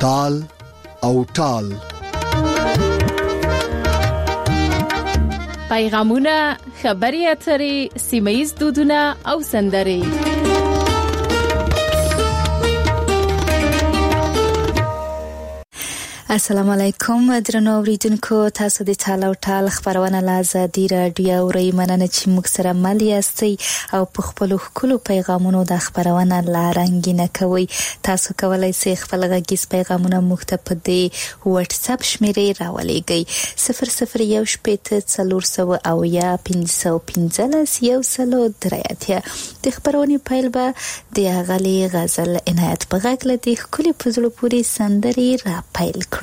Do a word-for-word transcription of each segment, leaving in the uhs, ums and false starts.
تال او ټال. پیغامونه، خبري اترې، سیمه‌ییز دودونه او سندرې. السلام علیکم درنو اوریدونکو، تاسو د ټال او ټال خبرونه لازادي رادیو اورئ. مننه چې موږ سره مل یاستئ او په خپل خپل پیغامونو د خبرونه لارنګینه کوي. تاسو کولای شئ خپل غږیز پیغامونه موږ ته په دې واتس اپ شمیرې راولېږئ صفر صفر یو شپږ څلور سوه او یا پنځه سوه پنځلس یو سلو درې اتیا. د خبرونې پیل به د اغلي غزل عنایت په غږ له دې ښکلې په زړه پورې سندرې را پیل کړو.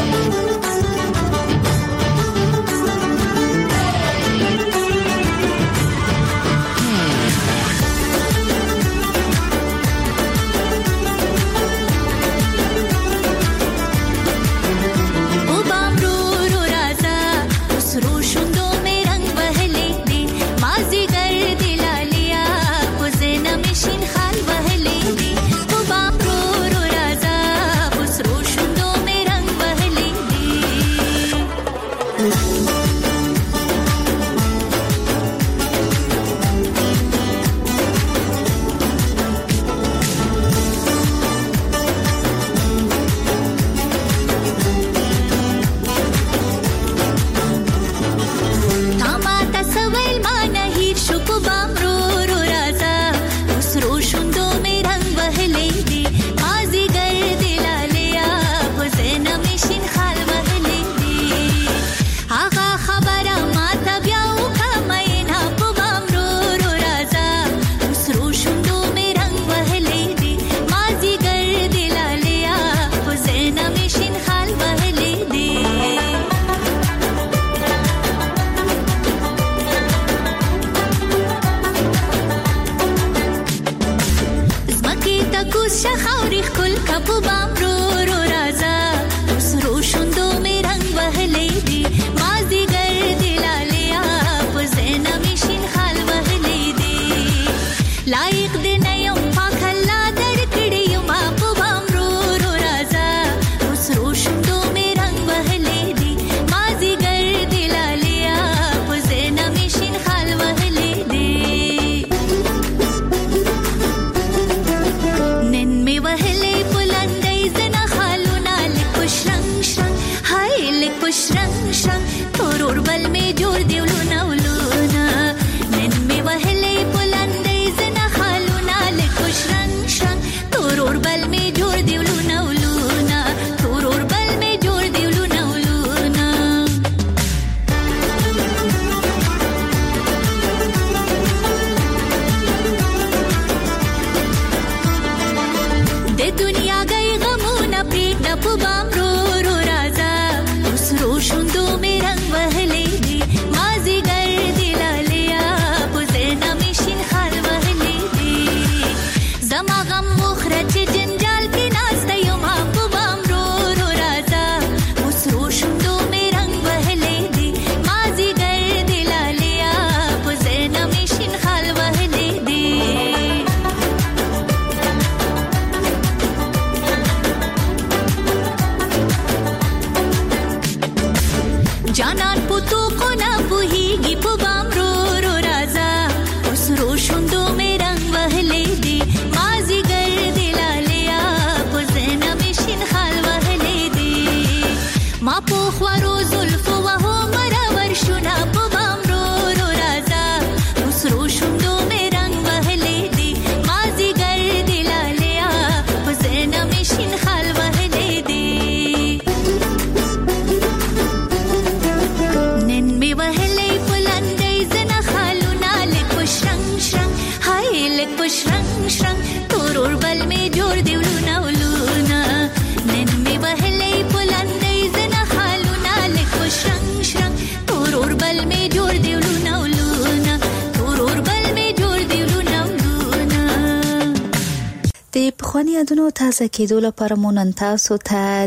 پخوانی یادونو تازه کېدو لپاره مو نن تاسو ته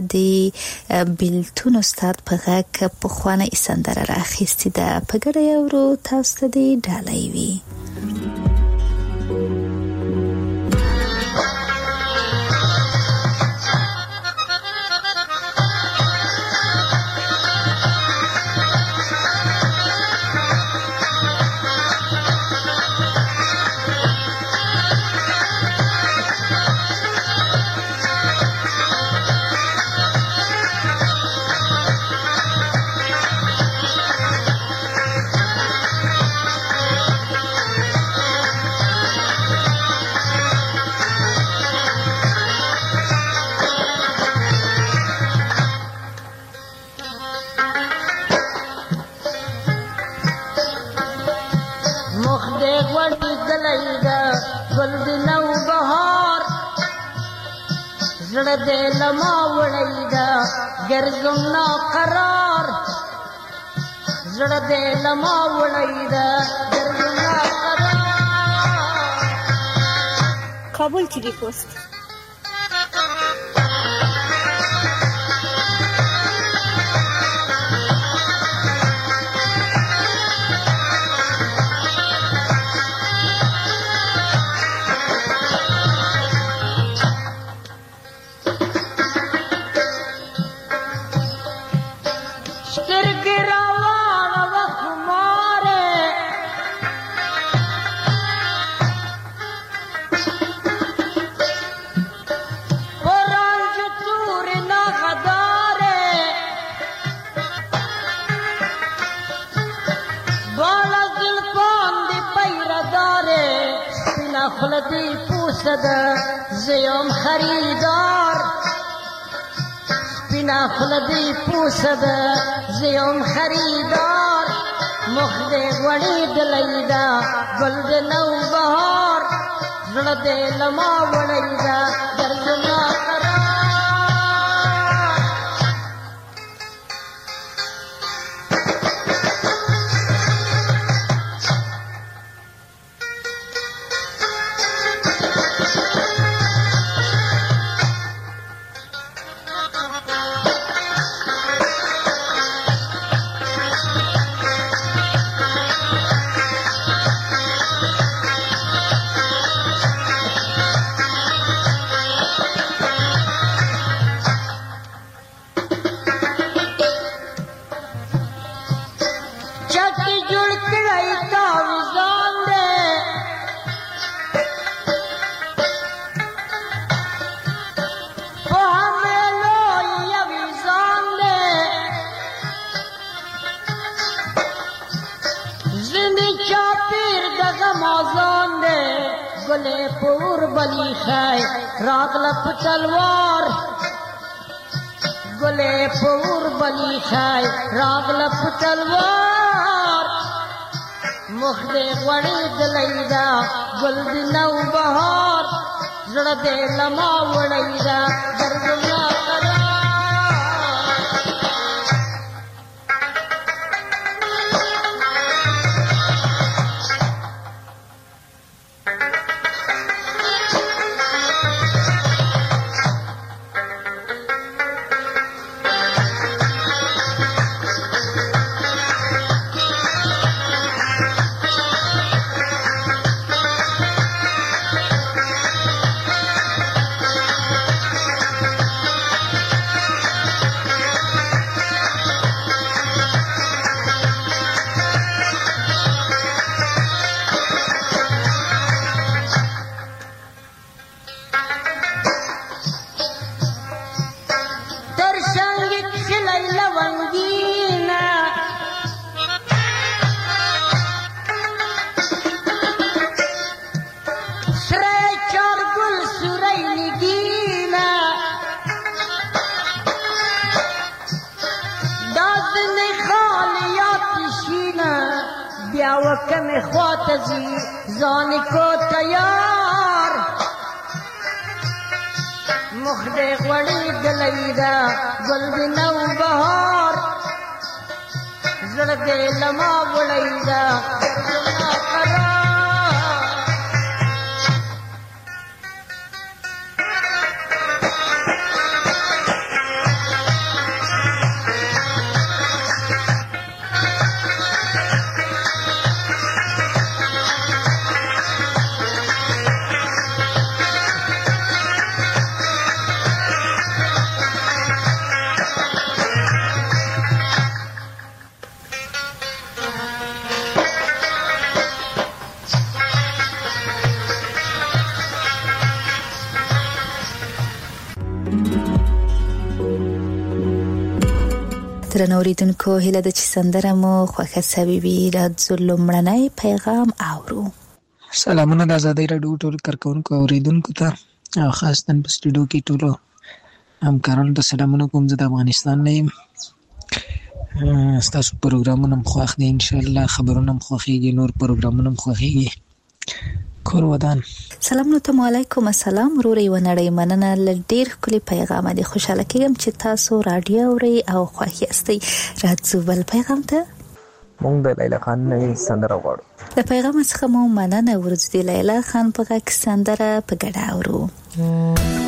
د بیلتون استاد په غږ پخوانۍ سندره راخیستې ده. په ګډه یې اورو، تاسو ته دې ډالۍ وي. بهار زړه دې لما وړی دا ګرځم ناقرار زړه دې لما وړی دا ګرځم ناقرار. کابل ټي وي پوسټ. خلدی پوسد زیم خریدار سپینا خلدی پوسد زیم خریدار مخد وڑی دلیدا گلد نو بہار زړه لما وڑیدا درزنا قرار. گلے پور بلی خای راغل پتلوار گلے پور بلی خای راغل پتلوار مخد وڑی دلیدا گل دی نو بہار زړه دې لما وڑیدا درزنا قرار. وکم خواتزی زانی کو تیار مخد غوڑی دلیدا گل دی نو بہار زړه لما وڑیدا درزنا قرار. درنو اوریدونکو هیله ده چې سندره مو خوښه سوي وي. راځو لومړنی پیغام اورو. سلامونه د ازادۍ راډیو ټول کارکونکو اوریدونکو ته او خاصتاً په سټوډیو کې ټولو همکارانو ته سلامونه کوم. زه د افغانستان نه یم. ستاسو پروګرامونه هم خوښ دي، انشاءالله خبرونه هم خوښېږي، نور پروګرامونه هم خوښېږي. کور ودان. سلام نو ته علیکم السلام وروري ونړی مننه لډیر کلی پیغام دی. خوشاله کېږم چې تاسو رادیو اوري او خوښ یاستئ. راځو بل پیغام ته. مونږ د لیلا خان نوې سندره غواړو. د پیغام څخه مو مننه ورځ دی. لیلا خان په غږ سندره په ګډه اورو.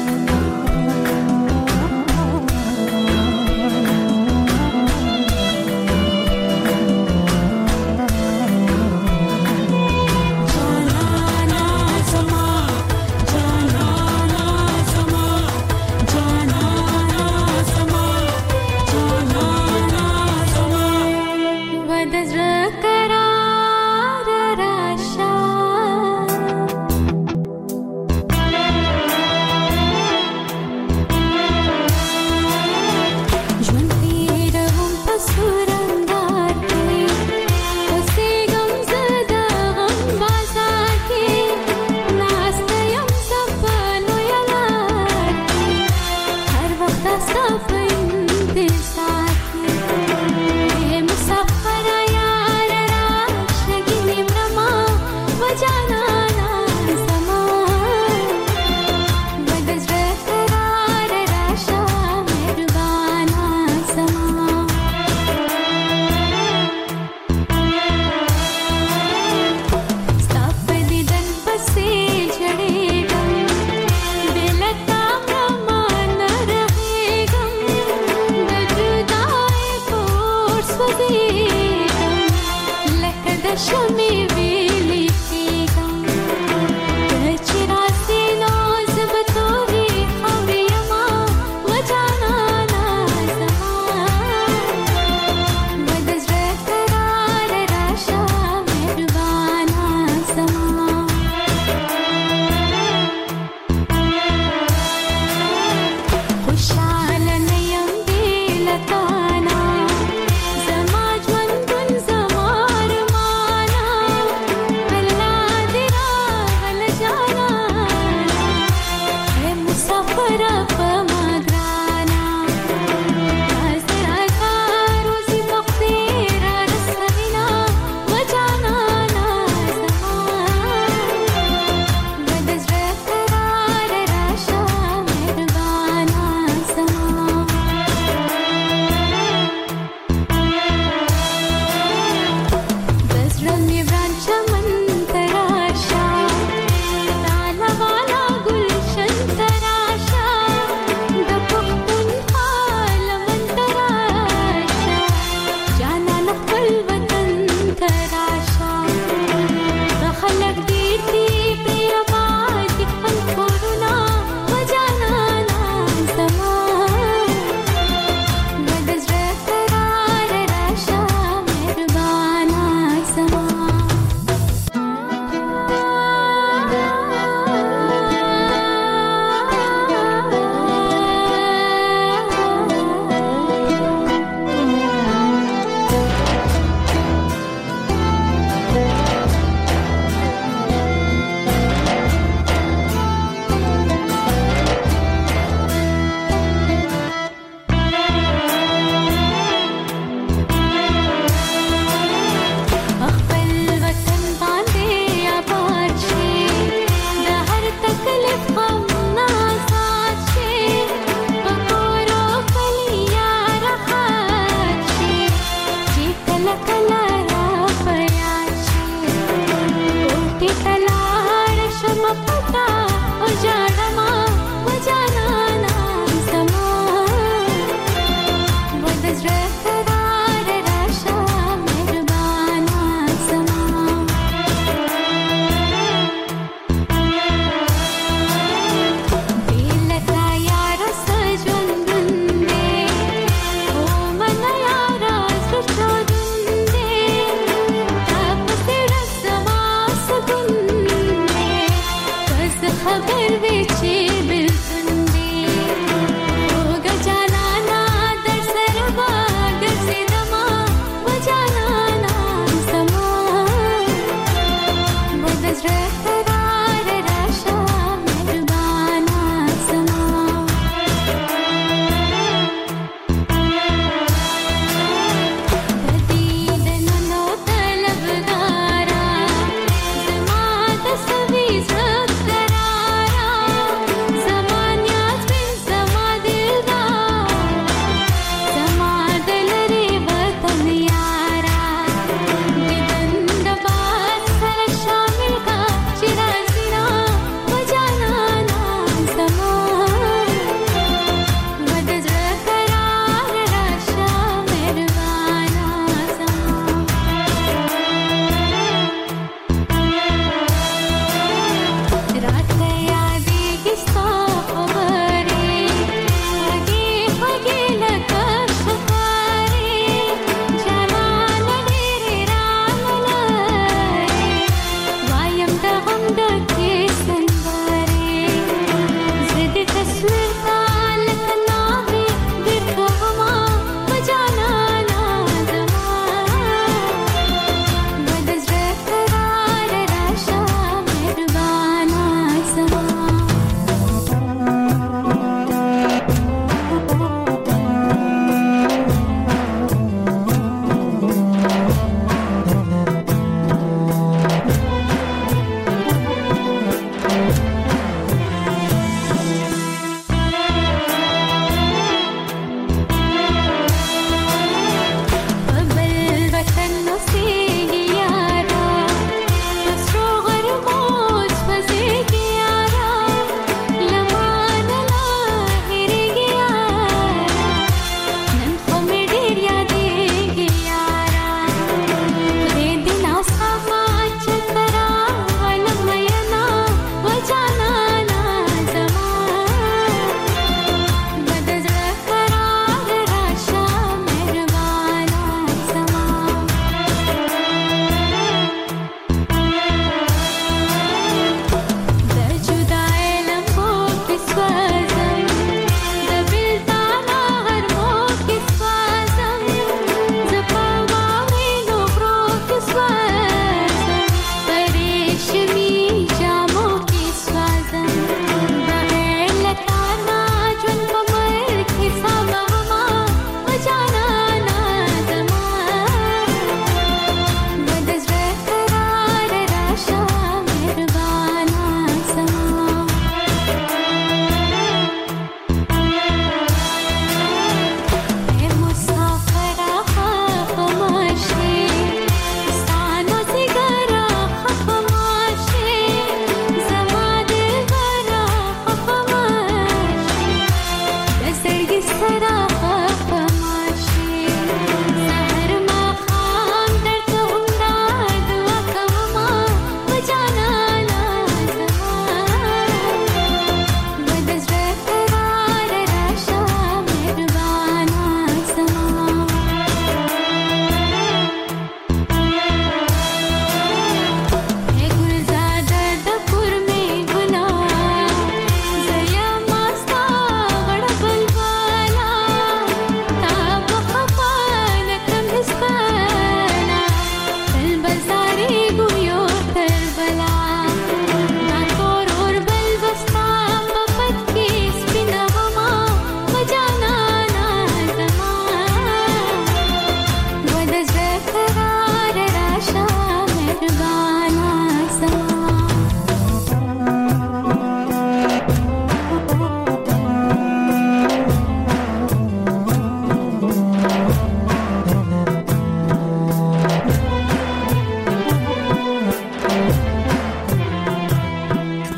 Savi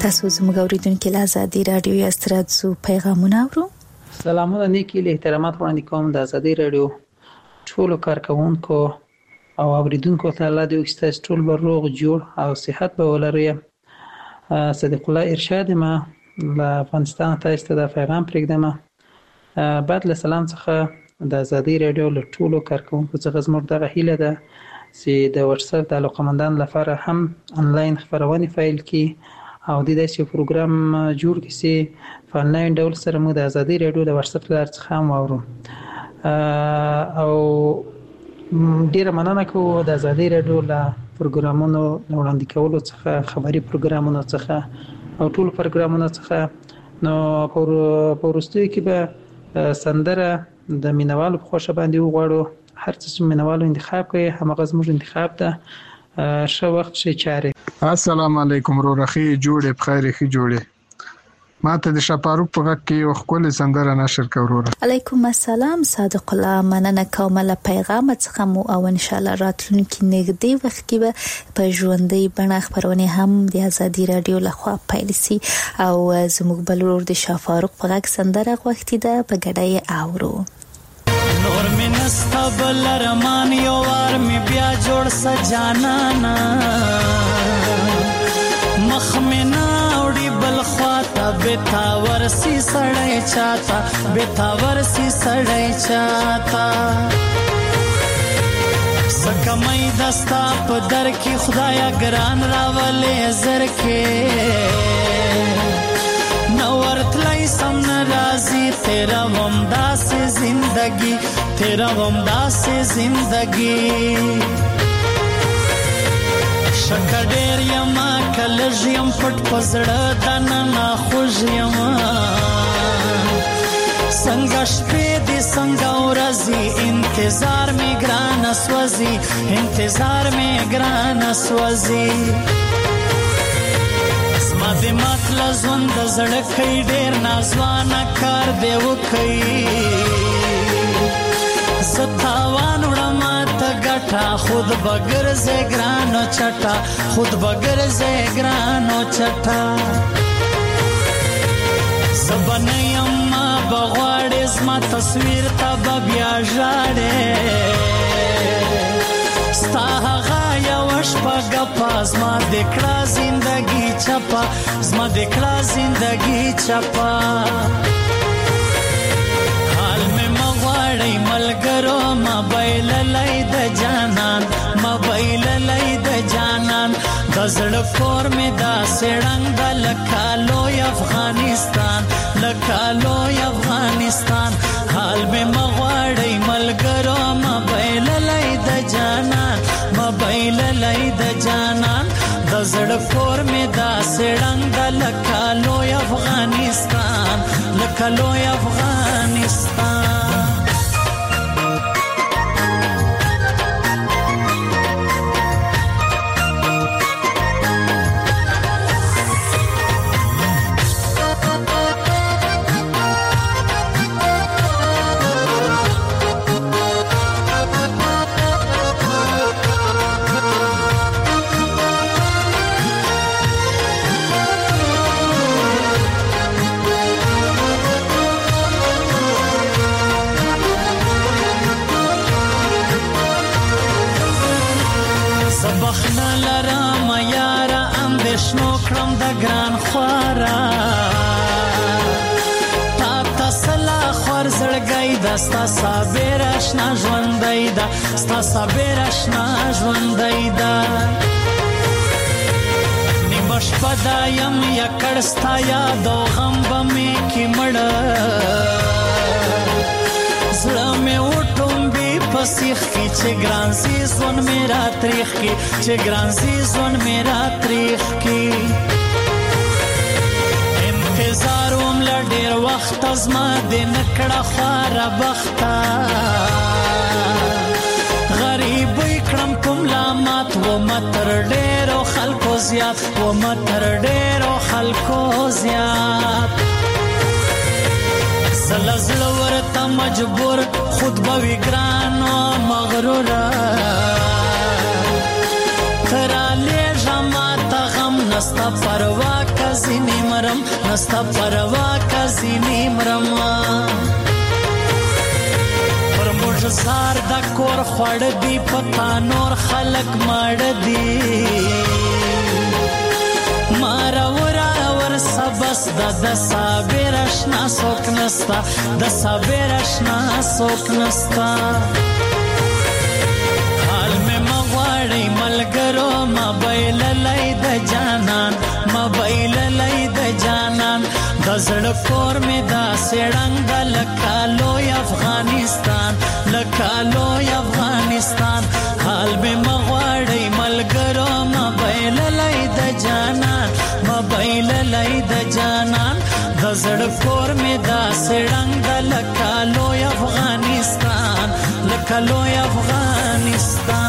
تاسو زموږ اوریدونکو له ازادي رادیو یا ستراتزو پیغامونه اورو. سلامونه نیکی له احترامات وړاندې کوم د ازادي رادیو ټولو کارکونکو او اوریدونکو ته الله دې وکړي ټول به روغ جوړ او صحت به ولري. صدیق الله ارشاد ما له افغانستان ته د پیغام پرېږدم. بعد له سلام څخه د ازادي رادیو له ټولو کارکونکو څخه زموږ دغه هیله ده چې د واتس اپ د علاقمندان لپاره هم انلاین خبرونه فایل کی او د دې پروګرام جوړ کړي په انلاین ډول سره موږ د ازادي رادیو د واتس اپ لار څخه هم اورو. او ډیره مننه کوم د ازادي رادیو له پروګرامونو وړاندې کولو څخه، خبري پروګرامونو څخه او ټول پروګرامونو څخه. نو په وروستیو کې به سندره د مینوالو په خوښه باندې وغواړو. هر څه چې مینوالو انتخاب کوي همغه زموږ انتخاب ده. ښه وخت ښه چارې. السلام علیکم رورخي جوړې بخیر خي جوړې. ما ته د شپاروک په غږ کې یو خپل سندره نشر کوروره. علیکم السلام صادق الله، مننه کوم له پیغام څخه مو او ان شاء الله راتلونکي نږدې وخت کې به په ژوندۍ بڼه خبرونه هم د ازادي رادیو لخوا پیل شي او زموږ بلور د شپاروک په غږ سندره غوښتي ده په ګډه اورو. نور می نستا بل رمان یو وار می بیا جوړ سجانانا مخ می ناوړي بل خواته بتاور سی سړی چاته بتاور سی سړی چاته سکمای دستا په در کې خدایا ګران راولې زر کې نورتلای سم ناراضی تیرا ومدا سے زندگی تیرا ومدا سے زندگی شکډیر یما کلج یم پټ پزړه دنا خوش یما څنګه شپې دې څنګه ورځي انتظار می ګران اسوځي انتظار می ګران اسوځي ما دې مطلب ژوند زړه کې ډېر نازوانه کار دی وکي ستاوان وړم ته ګټه خود بغیر زګرانو چټا خود بغیر زګرانو چټا سبنیم ما بغواړې زما تصویر ته بیا ژاړې ستا هغه یو شپه ګپا زما دکړه زندگی چپا زما دکړه زندگی چپا حال میں مغواړی ملګرو موبایل لای د جانان موبایل لای د جانان د زړه کور می دا سړنګ د لکالو افغانستان لکالو افغانستان حال میں مغواړی ملګرو موبایل لای د جانان موبایل لای د جانان د زړه کور می دا سړنګ د لکالو افغانستان لکالو افغانستان ستا صابر اشنا ژوندۍ ده ستا صابر اشنا ژوندۍ ده نیمه شپه دا یم یکړ ستا یاد او غم به مې کې مړه زړه مې وټومبي په سیخ کې چې ګران سي ژوند مې را تریخ کې چې ګران سي ژوند مې را تریخ کې انتظار وم له ډېر وخت زما دې نکړه خواره بخته غریبۍ کړم په ملامت ومه تر ډېرو خلکو زیات ومه تر ډېرو خلکو زیات زله زړه ورته مجبور خود به وي ګران و مغروره ته رالېږه ماته غم نسته پروا که زین مرم نستا پروا کا زینی مرم پر موج زار دا کور خوڑ دی پتا نور خلق ماڑ دی مارا ورا ور سبس دا د صابر اشنا سوک نستا د صابر اشنا سوک نستا حال میں مغواړی ملګرو موبایل لای د جانان موبایل لای د جانان د زړه کور می دا سړنګ لکالو افغانستان لکالو افغانستان حال میں مغواړی ملګرو موبایل لای د جانان موبایل لای د جانان د زړه کور می دا سړنګ لکالو افغانستان لکالو افغانستان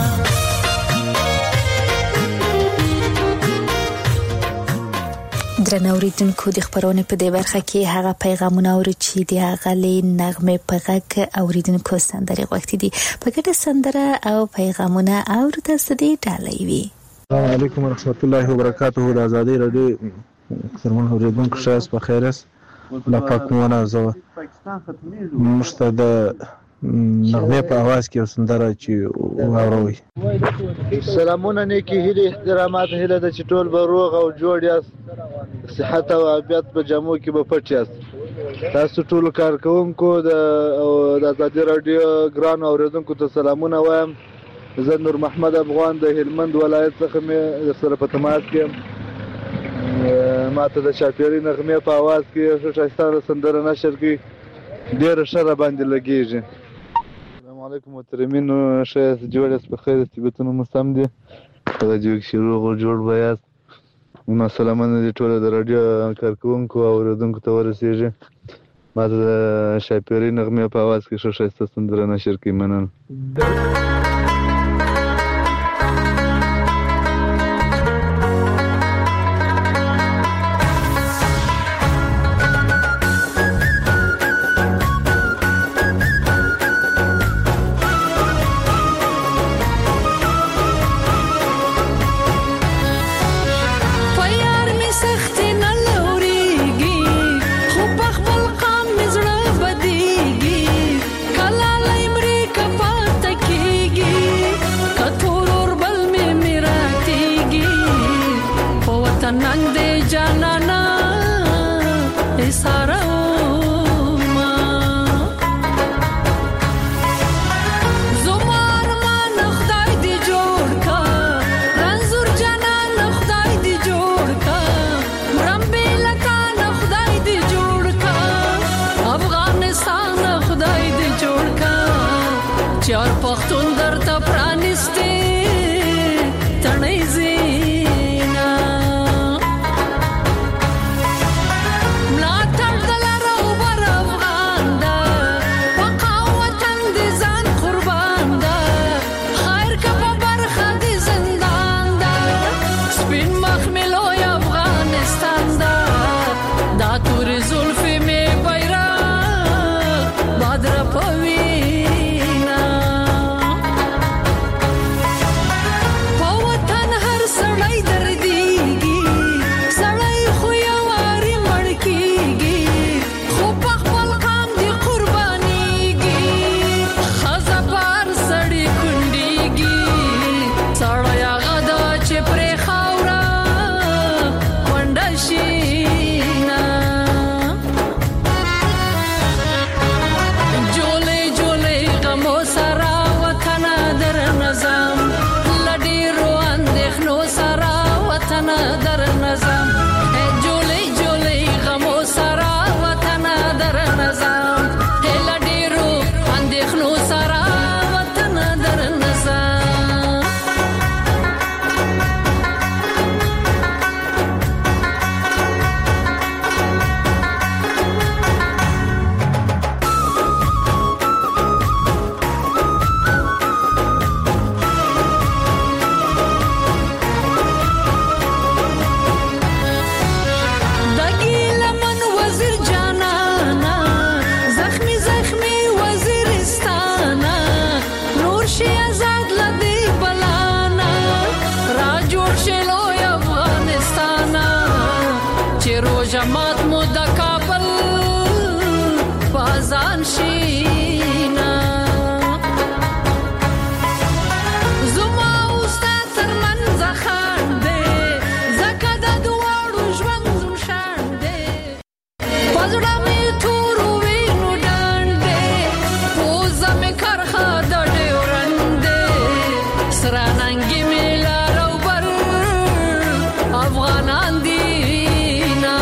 درنوریدونکو د خبرونه په دې برخه کې هغه پیغامونه اوري چې د هغه نغمه په غږ اوریدونکو سندري غوښتي دي په ګډه سندره او پیغامونه اوري تاسو دې ډالۍ وي. السلام علیکم ورحمت الله وبرکاته. د ازادي رادیو سرمن اوریدونکو شاس په خیرس لا پاکونه زو مشته د نغمه په आवाज کې سندره چې واوروي. سلامونه نیکی هیله احترامات هیله د چټول به روغ او جوړ یاست صحت او عافیت په جامو کې به پټ یاست. تاسو ټول کارکونکو د د ازادي رادیو ګران اوریدونکو ته سلامونه وایم. زه نور محمد افغان د هلمند ولایت څخه مې سره په تماس کې ماته د شاپيري نغمه په आवाज کې شایسته سندره نشر کې ډېر شر باندې لګیږي. السلام علیکم محترمین شایست جوړ په خیر استبتونو مستم دي دا جو شروع جوړ بیاس نو سلامونه دي ټول د رادیو کارکونکو او اوریدونکو ته ورسیږي. ماته د شاپيري نغمه په आवाज کې شایسته سندره نشر کې مننه. کلا لای مری کپات کیږي د کابل بازان شینا زما اوستا ترمنځ خاندې زکه د دواړو ژوند زم شاندې پزړه مې تور وینو ډانډې پوزه مې کرخه د ډیورندې سراننګې مې لارو بر افغانان دینا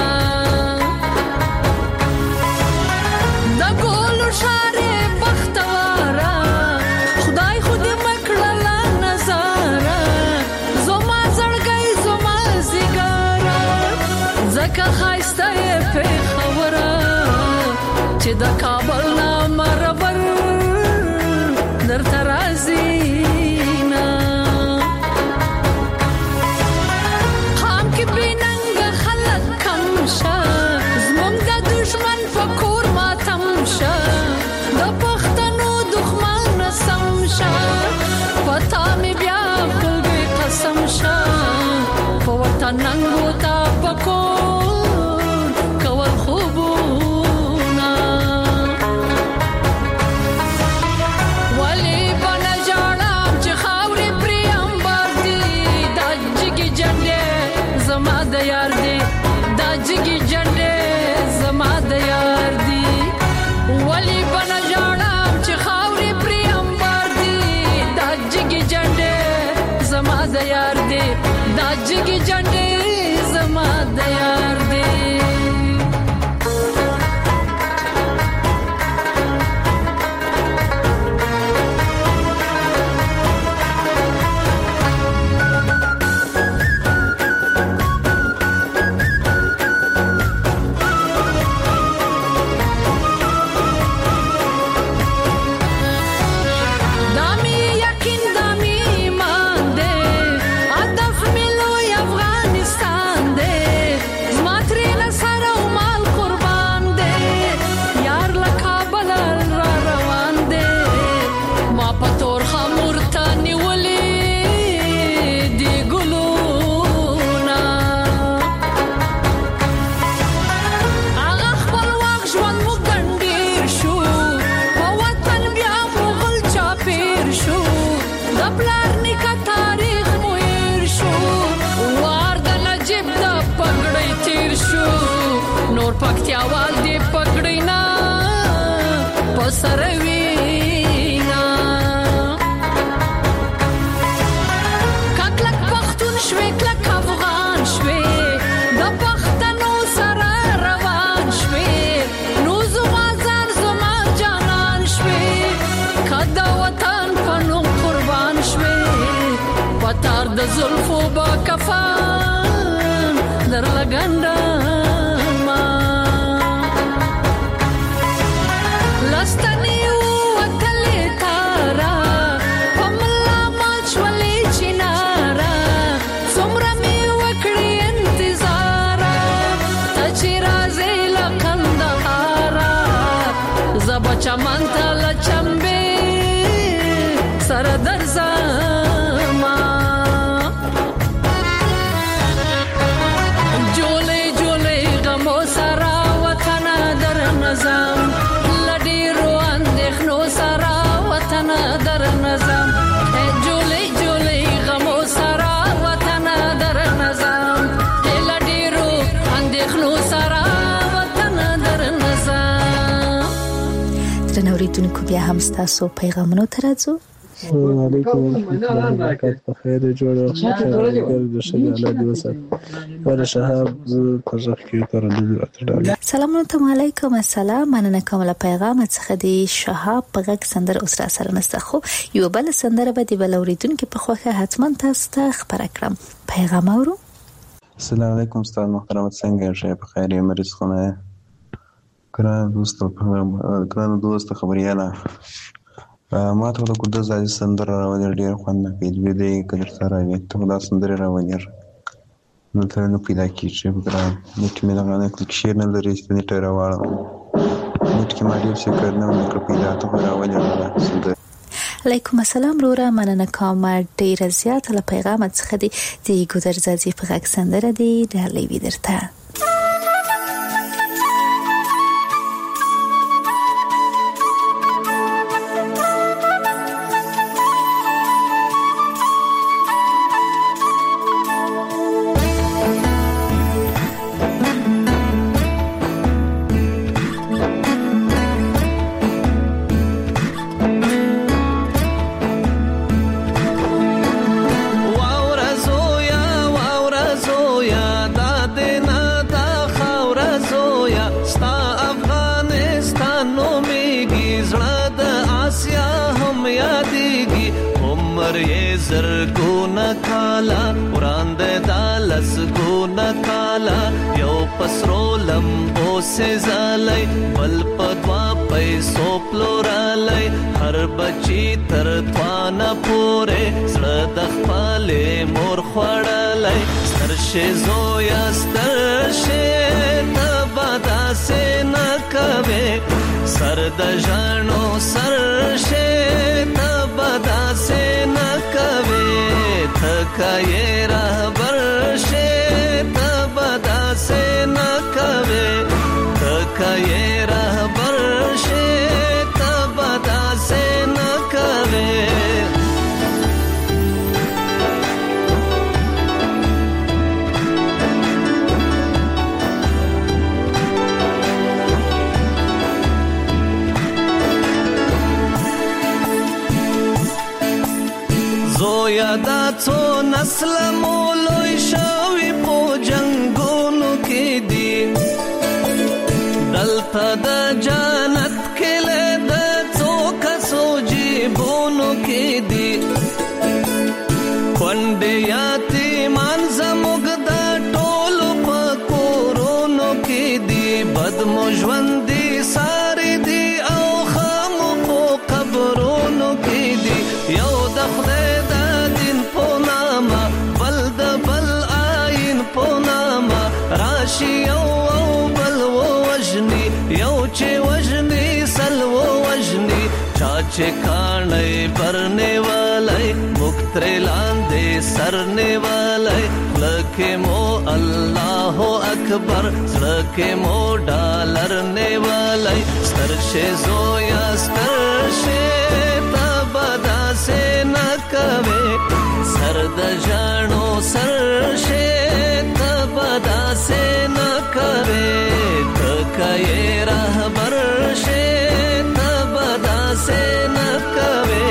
د ګولو شارې بختواره خدای خود مکړه نظاره زما زړګی زما زیګاره زکه خایسته په خبره چې د کابل نام ربر درته راځي ننګو تا پکور کول خوبونا ولی بنا جانم چې خاورې پریم باردی دا جگی جنډې زما د یار دی دا جگی جنډې زما د یار دی ولی بنا جانم چې خاورې پریم باردی دا جگی جنډې زما د یار دی دا جگی جنډې زما د یار دی پکتیاوال دی پکړینا پسروینا ککلک پختون شوي کلک افغان شوي د پښتنو سره روان شوي نو زما ځان زما جانان شوي کدا وطن پنو قربان شوي پتار د زلفو با کفان در لګنده چمن تل چمبه سر در زما جوله جوله غمو سرا وطن در نظام لډی رو اندېخنو سرا وطن در نظام جوله جوله غمو سرا وطن در نظام لډی رو اندېخنو سرا وطن در نظام. نوریدونکو بیا هم ستاسو پیغامونو ته راځو. السلام علیکم ورحمۃ اللہ وبرکاتہ. په خیر جوړه ګر د شګاله دی وسه ور شهاب پرځخ کې تر دې سلام علیکم. السلام مننه کوم له پیغام څخه دی شهاب په غږ سندر اوس را سره نسته خو یو بل سندر به دی بل اوریدونکو په خوخه حتما تاسو ته خبر کړم. پیغام اورو. السلام علیکم استاد محترم څنګه یې په خیر یې مریض خونه ګران دوست ګران دوست خبرياله ما ته د کوډه ځای سندر راوړل ډیر خوند نه کوي دې کډر سره وي ته دا سندر راوړل نو ته نو پیدا کیږي ګران نو چې مې نه کلیک شیر نه لري چې نه ټیر راوړل نو چې ما دې څه کړنه نو پیدا ته راوړل سندر. علیکم السلام رورا مننه کوم ډیر زیات له پیغام څخه دی د ګودر ځای په غږ سندر دی ډالې وی درته. یادېږي عمر یې زرګونه کاله وړاندې دا لسګونه کاله یو په سرو لمبو سېزالی بل په دوه پیسو پلورلی هر بچي تر توانه پورې زړه د خپلې مور خوړلی ستر شې زویه ستر شې ته به داسې نه کوې سر د ژاړو سر شې ته به داسې نه کوې ته که یې رهبر شې ته به داسې نه کوې ته که یې رهبر شې ته به داسې نه کوې زویا دا څو نسل مو لوی شوي په جنګونو کې دي دلته د جنت کلی د څو کسو جیبونو کې دي کونډې یتیمان زموږ د ټولو په کورونو کې دي بد مو ژوند دي ساري دي او ښه مو په قبرونو کې دي یو د خدای راشي یو او بل ووژني یو چې وژني سل ووژني چا چې کاڼی برنیوالی موږ ترې لاندې سر نیوالی خوله کې مو الله اکبر زړه کې مو ډالر نیوالی ستر شې زویه ستر شې ته به داسې نه کوې سر د ژاړو سر شې داسې نه کوې ته که یې رهبر شې ته به داسې نه کوې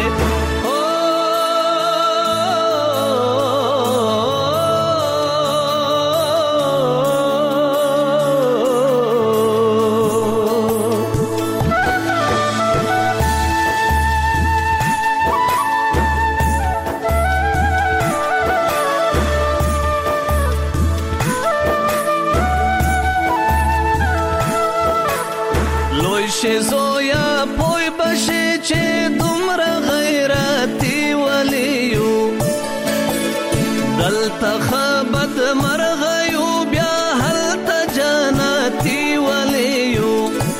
شې زویا پوی بشې چې دومره غیرتي ولې یو دلته ښه بد مرغه یو بیا هلته جنتي ولې یو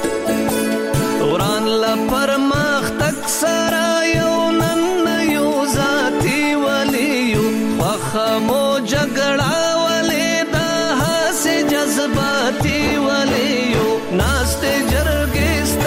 وران له پرمختګ سره یو نن یو ذاتي ولې یو خوښه مو جګړه ولې دا هسې جذباتي ولې یو ناستې جرګې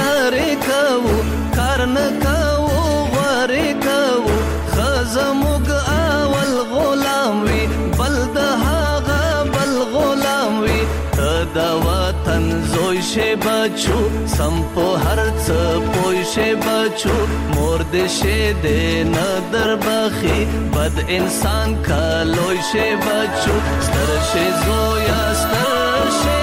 نه کوو غوارې کوو ښځه موږ اول غلام وي بل د هغه بل غلام وي ته د وطن زوی شې بچو سم په هر څه پوه شې بچو مور دې شې دې نه دربخي بد انسان که لوی شې بچو ستر شې زویه ستر شې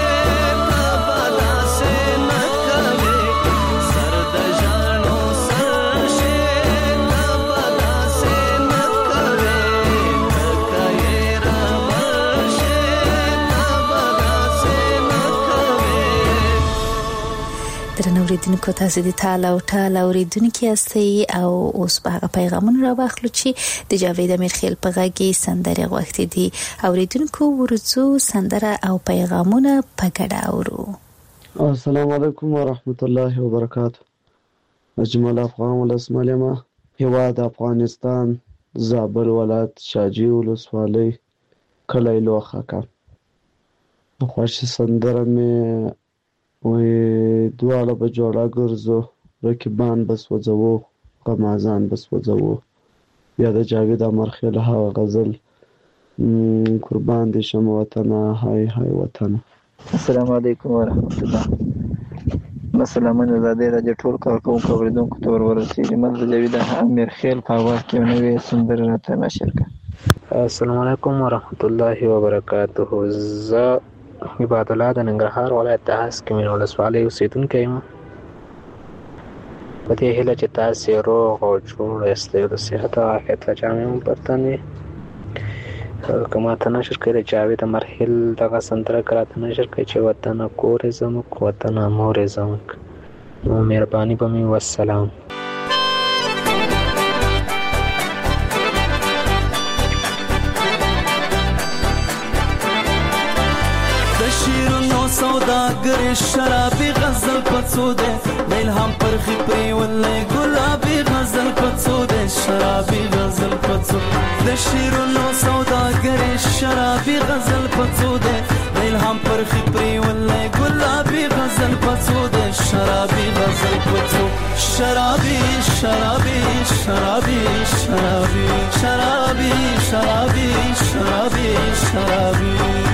درنو اوریدونکو تاسو د تعالی او تعالی اوریدونکو یاستئ او اوس په هغه پیغامونه را واخلو چې د جاوید امیرخیل په غږی سندره غوښتي دي اوریدونکو ورڅو سندره او پیغامونه په ګډه اورو. السلام علیکم ورحمت الله وبرکاته. اجمل افغان ولسملمه هیواد افغانستان زابل ولایت شاجی ولسوالۍ کلی لوخاکه خوښ سندره مې وې دواړه به جوړه ګرځو رقیبان بس وځو غمازان بس وځو یا د جاوید امرخیل هغه غزل قربان دي شم وطن هاي هاي وطن. السلام علیکم ورحمت الله. مثلا من زاده راځي ټول کار کوم کوریدونکو تور ورسېږي مل جاوید امرخیل په واقع کې نوې سندره راته نشر کړه. السلام علیکم ورحمت الله وبرکاته. ز عبادت الله د ننګرهار ولایت د هسک مین ولسوالۍ اوسیدونکی یم. په دې هیله چې تاسې روغ او جوړ یاست او د صحت او عافیت له جامې هم برتن وي. که ماته نشر کوي د جاوید مرحل دغه سندره که راته نشر کوي چې وطنه کور یې زموږ وطنه مور یې زموږ. نو مهرباني به مې والسلام. سوداګر شرابي غزل پڅو ده الهام پرخي پري ولې ګلابي غزل پڅو ده شرابي غزل پڅو د شیرونو سوداګر شرابي غزل پڅو ده الهام پرخي پري ولې ګلابي غزل پڅو ده شرابي غزل پڅو شرابي شرابي شرابي شرابي شرابي شرابي شرابي شرابي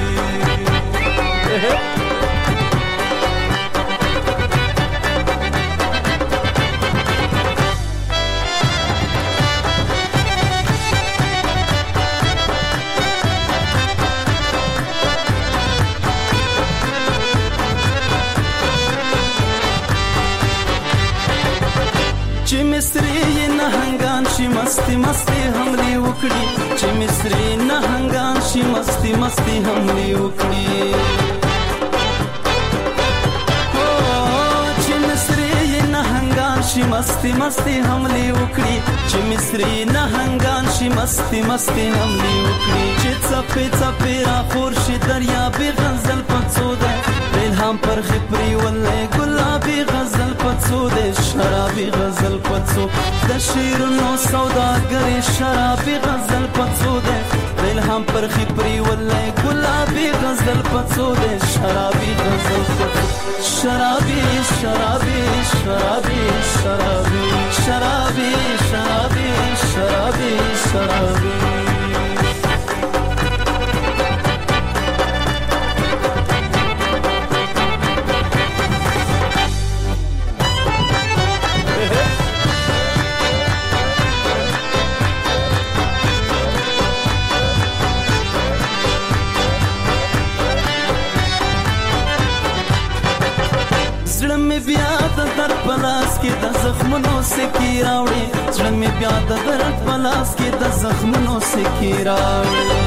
چې مصری نهنګان شي مستی مستی حملې وکړي چې مصری نهنګان شي مستی مستی حملې وکړي او چې مصری نهنګان شي مستی مستی حملې وکړي چې مصری نهنګان شي مستی مستی حملې وکړي چې څپې څپې را خور شي دریا به غزل پڅو ده الهام پر خپري ولې ګلابي غزل پڅو ده شرابي غزل پڅو د شیرونو سوداګر شرابي غزل پڅو ده الهام پر خپري ولې ګلابي غزل پڅو ده شرابي غزل پڅو شرابي شرابي شرابي شرابي شرابي شرابي شرابي شرابي بیا د در پلاس کې د زخمونو سکی راوړي زړه مې بیا د در پلاس کې د زخمونو سکی راوړي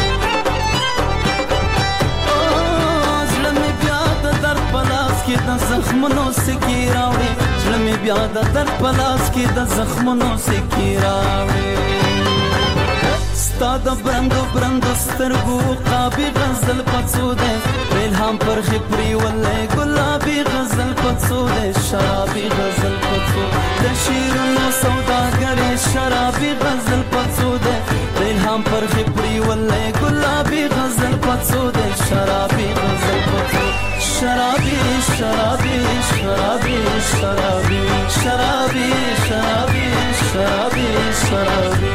زړه مې بیا د در پلاس کې د زخمونو سکی راوړي زړه مې بیا د در پلاس کې د زخمونو سکی راوړي ستا د برندو برندو سترګو قابي غزل پڅو ده الهام پر خپري ولې ګلابي غزل پڅو ده شرابي غزل پڅو د شیرونو سوداګر شرابي غزل پڅو ده الهام پر خپري ولې ګلابي غزل پڅو ده شرابي غزل پڅو شرابي شرابي شرابي شرابي شرابي شرابي شرابي شرابي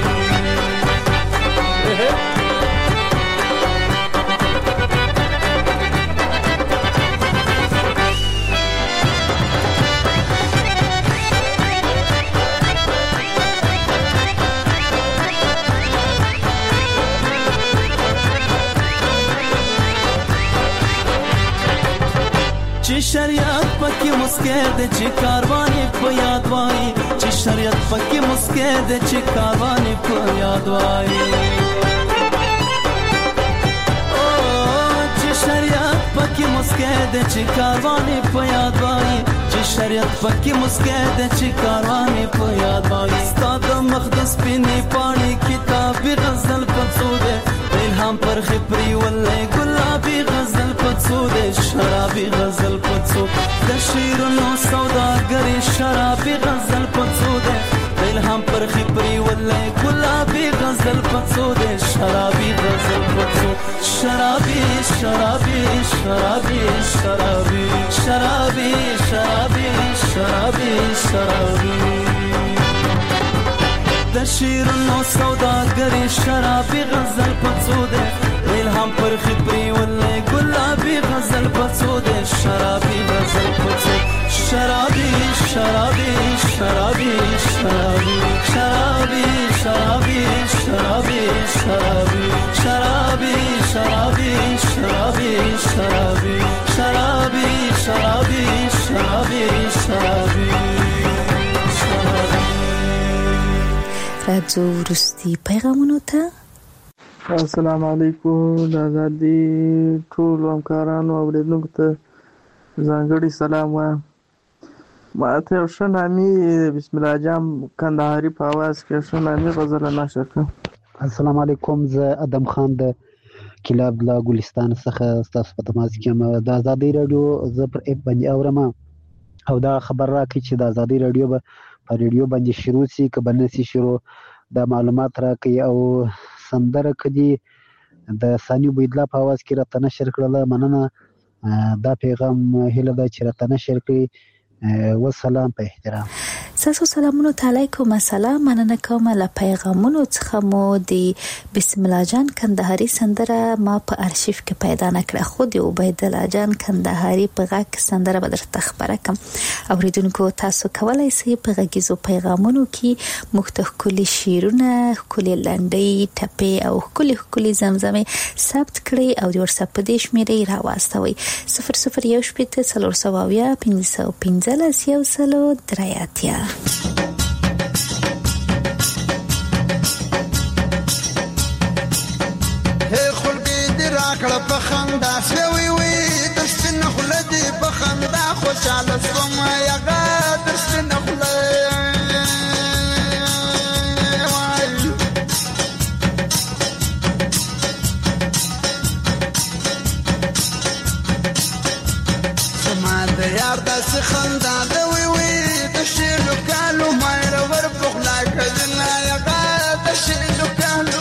چې شریعت پکې مسکه ده چې کاروانې په یاد وای چې شریعت پکې مسکه ده چې کاروانې په یاد وای او چې شریعت پکې مسکه ده چې کاروانې په یاد وای چې شریعت پکې مسکه ده چې کاروانې په یاد وای ستاد مقدس پینې پاڼې کتاب غزل پڅو ده الهام پر خپري ولې ګلابي غزل پڅو ده شرابي غزل پڅو د شیرونو سوداګر شرابي غزل پڅو ده الهام پر خپري ولې ګلابي غزل پڅو ده شرابي غزل پڅو شرابي شرابي شرابي شرابي شرابي شرابي شرابي شرابي د شیرونو سوداګر شرابي غزل پڅو ده الهام پر خپري ولې ګلابي غزل پڅو ده شرابي غزل پڅو شرابي شرابي شرابي شرابي شرابي شرابي شرابي شرابي شرابي شرابي شرابي شرابي شرابي شرابي شرابي شرابي ځو وروستي پیغامونو ته. السلام علیکم. د ازادي ټول همکارانو او اوریدونکو ته ځانګړي سلام وایم. ما ته یو ښه نامي بسم الله جام کندهاري په اواز کې ښه نامي غزل نشر کړم. السلام علیکم. زه ادم خان د کلاب لا ګلستان څخه تاسو په تماس کې یم. د ازادي رادیو زه پر اپ باندې اورم او دا خبر راکړي چې د ازادي رادیو به په رادیو باندې شروع شي که به نه شي شروع، دا معلومات راکړي. او سندره کدي د ثاني بيدلا په اواز کې راته نشر کړله. مننه. دا پیغام هیله ده چې راته نشر کړي. والسلام په احترام. تاسو سلامونو علیکم. السلام. مننه کوم له پیغامونو څخه مو د بسم الله جان کندهاري سندره ما په ارشیف کې پیدا نکړه، خو د عبید الله جان کندهاري په غږ سندره به درته خبره کوم. اوریدونکو تاسو کولای شئ په غږیزو پیغامونو کې مختلف کلی شیرونه، کلی لنډۍ، ټپې او کلی کلی زمزمه ثبت کړئ او د واتساپ په دې شمیرې راواستوئ صفر صفر یو شپږ څلور سوه اویا پنځه سوه پنځلس یو سلو درې اتیا. هر خلګي دې راکړه په خندا شوي وي د سپین خلدي په خندا خوشاله سوم یا غاد سپین خلدي سما د یار د خندا د وي وي د شیلو کالو مې ور بخلا کړه یا غاد شیلو کالو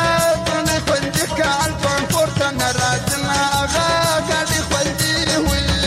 Will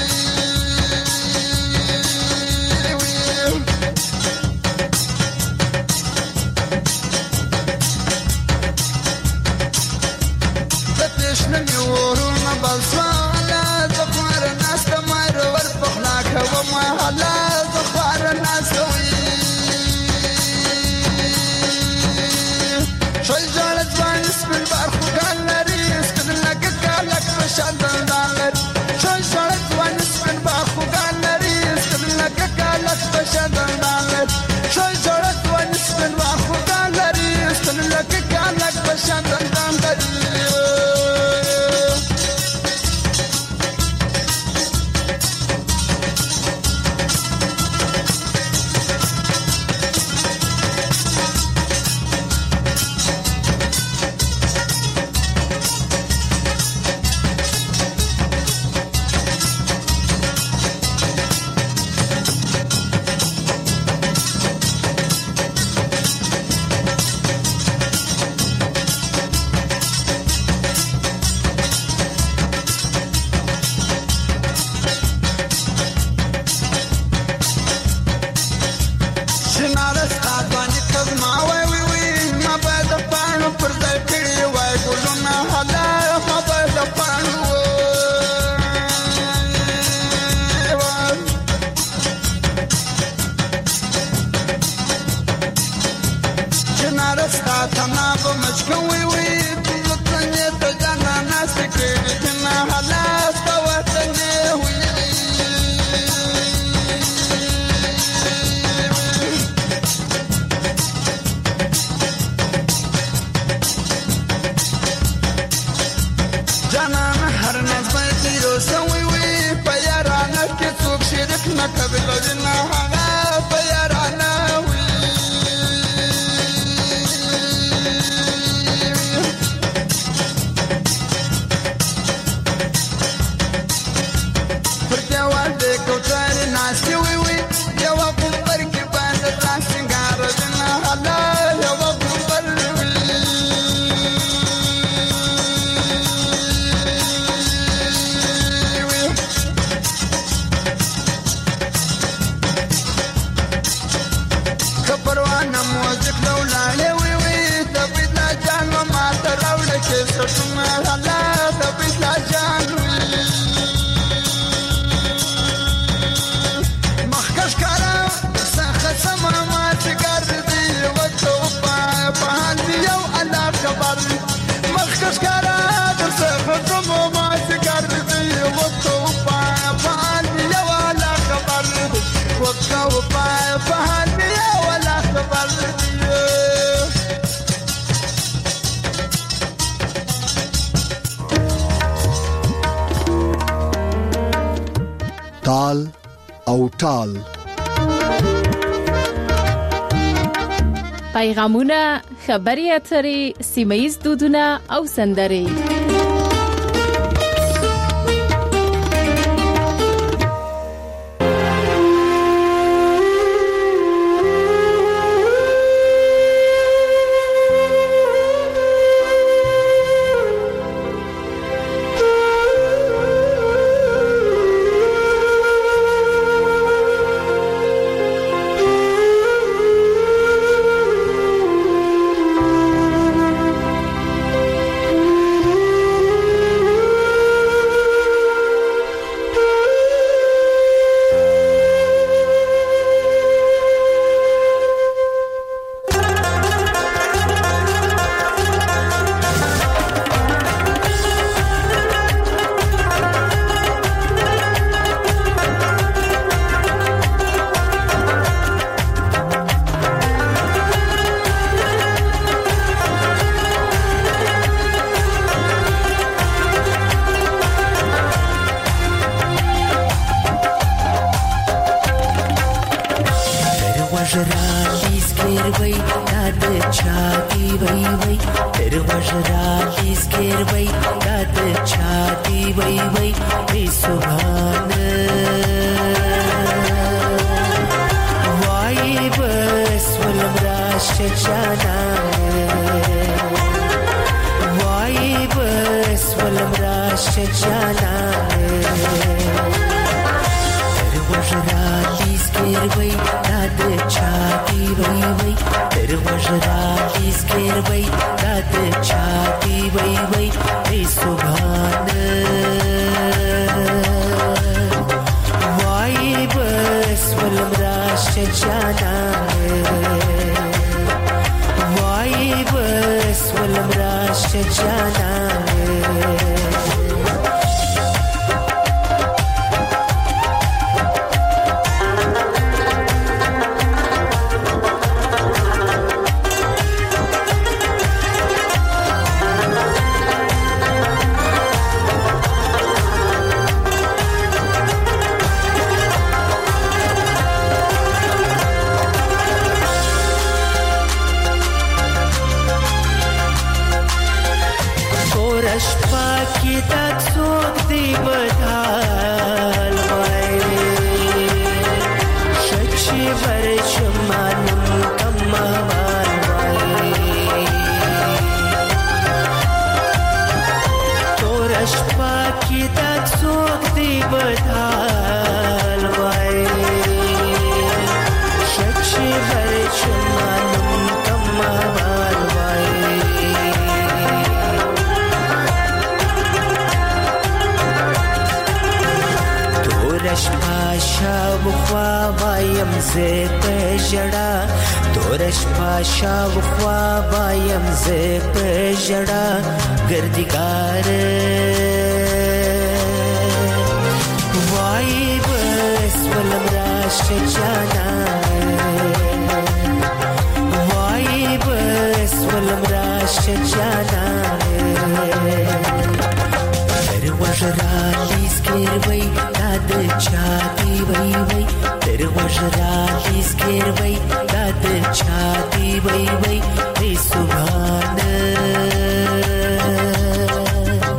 ناسي وي وي یو قمبر کې باندې ځان سنگار دنا الله یو قمبر وي خبروانه موزیک لولاله وي وي تبي لا جان ما تراوړ کې سټما الله تبي لا جان مخکش کارا سخت سما ما چګر دی وته په پهان یو الله خبر مخکش کارا سخت سما ما چګر دی وته په پهان یو الله خبر وته په پهان یو الله خبر تال او ټال پیغامونه خبري اترې سیمایي دودونه او سندري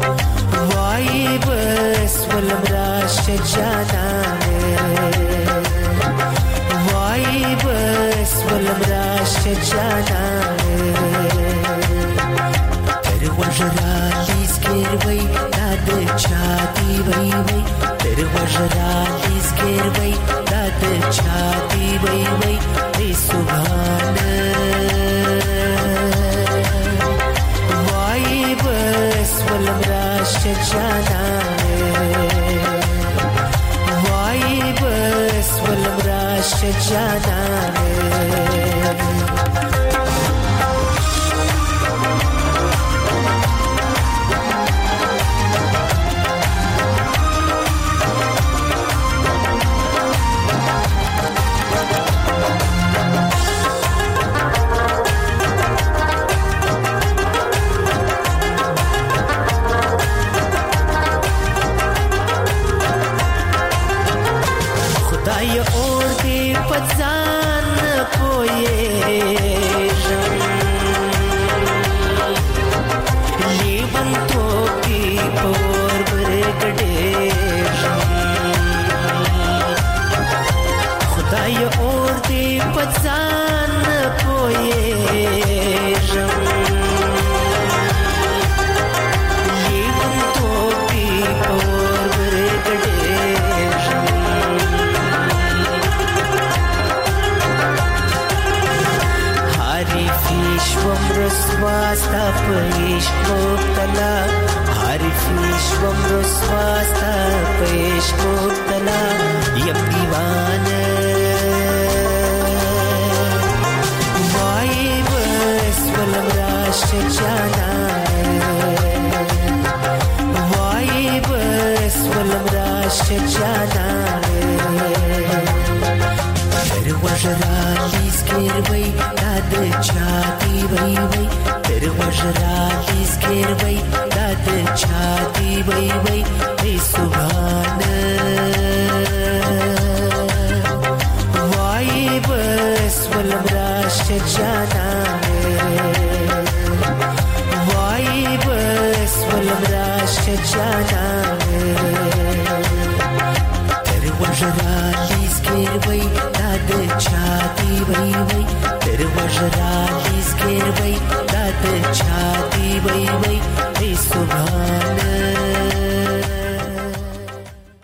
Why bus will rash jana شجانا تر وجرالی زگر وی داد چادی وی وی تر وجرالی زگر وی داد چادی وی وی ای سبحان وای بس ولم را شجانا وای بس ولم را شجانا خدای اور دی پځان پویږم لیون تو کی پور برګډېږم خدای اور دی پځان پویږم لیون تو کی پور برګډېږم Harifishwam raswasta paishk mubtala Harifishwam raswasta paishk mubtala Yam diwana Vay bas walam rash jana Vay bas walam rash jana Ter wajrali zger vay dad chati vay vay Ter wajrali zger vay dad chati vay vay Ey subhan Vay bas walam rash jana Vay bas walam rash jana Ter wajrali zger vay dad chati vay vay Ter wajrali zger vay dad chati vay vay Ey subhan